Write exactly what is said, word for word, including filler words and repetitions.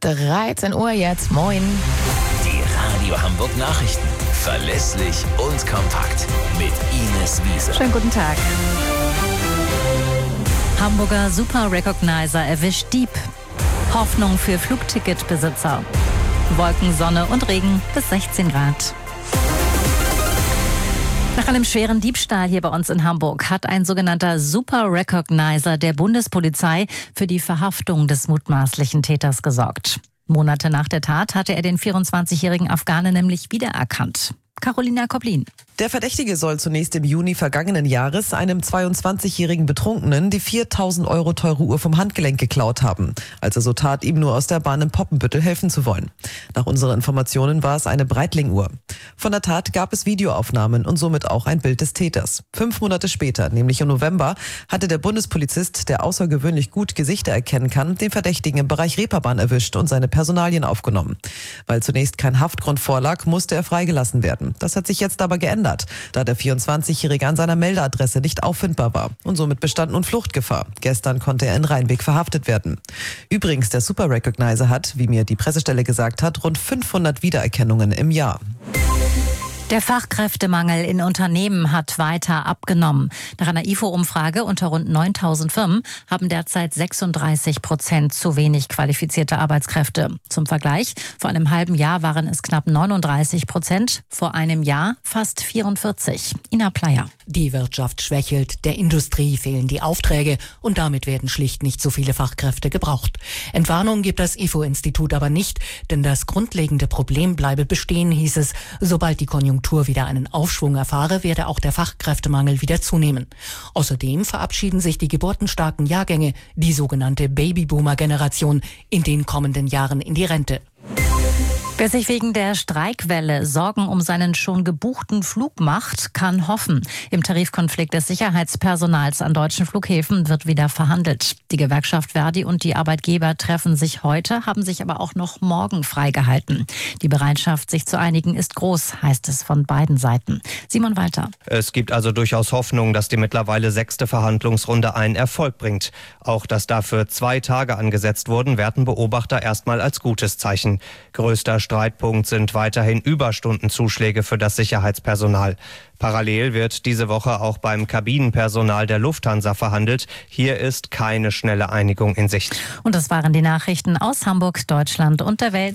dreizehn Uhr jetzt. Moin. Die Radio Hamburg Nachrichten. Verlässlich und kompakt. Mit Ines Wiese. Schönen guten Tag. Hamburger Super Recognizer erwischt Dieb. Hoffnung für Flugticketbesitzer. Wolken, Sonne und Regen bis sechzehn Grad. Nach einem schweren Diebstahl hier bei uns in Hamburg hat ein sogenannter Super Recognizer der Bundespolizei für die Verhaftung des mutmaßlichen Täters gesorgt. Monate nach der Tat hatte er den vierundzwanzigjährigen Afghanen nämlich wiedererkannt. Carolina Koblin. Der Verdächtige soll zunächst im Juni vergangenen Jahres einem zweiundzwanzigjährigen Betrunkenen die viertausend Euro teure Uhr vom Handgelenk geklaut haben, als er so tat, ihm nur aus der Bahn in Poppenbüttel helfen zu wollen. Nach unseren Informationen war es eine Breitling-Uhr. Von der Tat gab es Videoaufnahmen und somit auch ein Bild des Täters. Fünf Monate später, nämlich im November, hatte der Bundespolizist, der außergewöhnlich gut Gesichter erkennen kann, den Verdächtigen im Bereich Reeperbahn erwischt und seine Personalien aufgenommen. Weil zunächst kein Haftgrund vorlag, musste er freigelassen werden. Das hat sich jetzt aber geändert, da der vierundzwanzigjährige an seiner Meldeadresse nicht auffindbar war und somit bestand nun Fluchtgefahr. Gestern konnte er in Rheinweg verhaftet werden. Übrigens, der Super Recognizer hat, wie mir die Pressestelle gesagt hat, rund fünfhundert Wiedererkennungen im Jahr. Der Fachkräftemangel in Unternehmen hat weiter abgenommen. Nach einer I F O-Umfrage unter rund neuntausend Firmen haben derzeit sechsunddreißig Prozent zu wenig qualifizierte Arbeitskräfte. Zum Vergleich, vor einem halben Jahr waren es knapp neununddreißig Prozent, vor einem Jahr fast vierundvierzig. Ina Pleyer. Die Wirtschaft schwächelt, der Industrie fehlen die Aufträge und damit werden schlicht nicht so viele Fachkräfte gebraucht. Entwarnung gibt das I F O-Institut aber nicht, denn das grundlegende Problem bleibe bestehen, hieß es. Sobald die Konjunktur wieder einen Aufschwung erfahre, werde auch der Fachkräftemangel wieder zunehmen. Außerdem verabschieden sich die geburtenstarken Jahrgänge, die sogenannte Babyboomer-Generation, in den kommenden Jahren in die Rente. Wer sich wegen der Streikwelle Sorgen um seinen schon gebuchten Flug macht, kann hoffen. Im Tarifkonflikt des Sicherheitspersonals an deutschen Flughäfen wird wieder verhandelt. Die Gewerkschaft Verdi und die Arbeitgeber treffen sich heute, haben sich aber auch noch morgen freigehalten. Die Bereitschaft, sich zu einigen, ist groß, heißt es von beiden Seiten. Simon Walter. Es gibt also durchaus Hoffnung, dass die mittlerweile sechste Verhandlungsrunde einen Erfolg bringt. Auch dass dafür zwei Tage angesetzt wurden, werten Beobachter erstmal als gutes Zeichen. Größter Streitpunkt sind weiterhin Überstundenzuschläge für das Sicherheitspersonal. Parallel wird diese Woche auch beim Kabinenpersonal der Lufthansa verhandelt. Hier ist keine schnelle Einigung in Sicht. Und das waren die Nachrichten aus Hamburg, Deutschland und der Welt.